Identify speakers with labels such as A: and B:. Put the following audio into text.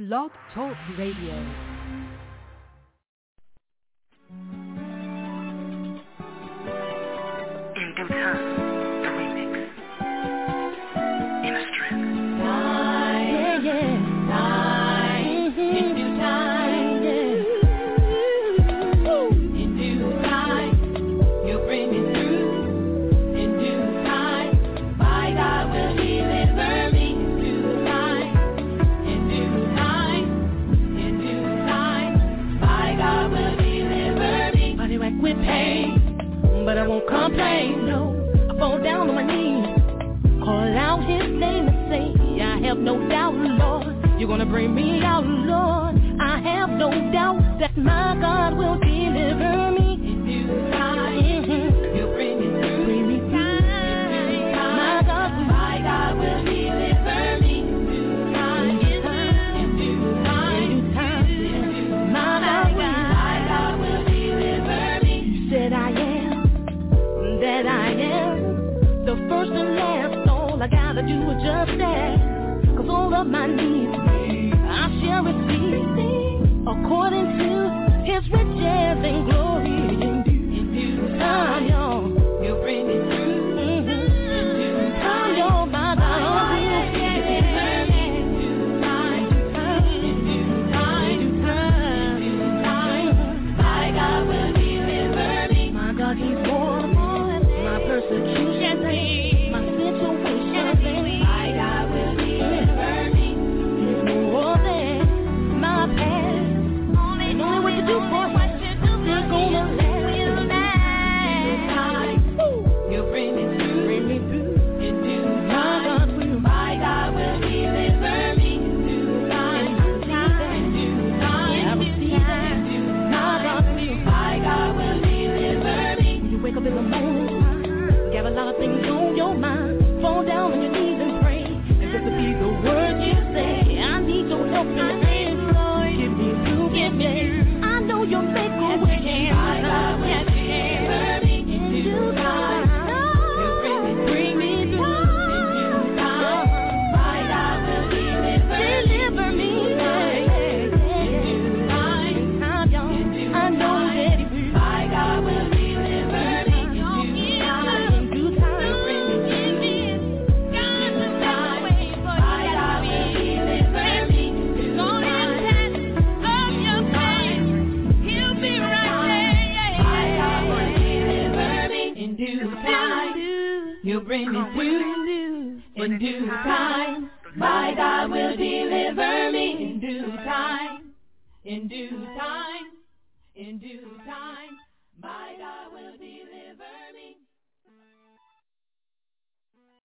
A: Blog Talk Radio.
B: In due time, the remix. Inner strength.
C: Time, in due time, in due time, you'll bring me through. In due time, my God will deliver me. In due time, my God will deliver me. Body racked with pain, but I won't complain, no. I fall down on my knees, call out his name and say, I have no doubt, Lord, you're gonna bring me out, Lord. I have no doubt that my God will deliver me. In due time, you'll bring me through. Bring me through. My God will deliver me. In due time, my God will deliver me. You said I am, that I am, the first and last. All I gotta do is just ask, 'cause all of my needs I shall receive according to his riches and glory. In due time, you'll bring me through. In due time, my God will deliver me. In due time, my God will deliver me. My God, he's more than my persecution, my situation. My God will deliver me. He's more than my past. Only what to do for him. He's gonna last. You'll bring me through. In due time, my God will deliver me. In due time, my God will deliver me. When you wake up in the morning, you have a lot of things on your mind. Fall down on your knees and pray, and just to be the words you say. I need your help and praise, Lord. Give me through. I know you'll make a way. My God will deliver me. In due time, you'll bring me through. In due time, my God will deliver me. In due time, I know that my God will deliver me. In due time, you'll bring me through. My God will deliver me. He's only a test of your faith. He'll be right there. My God will deliver me. In due time, you'll bring me through. In due time, my God will deliver me. In due time, my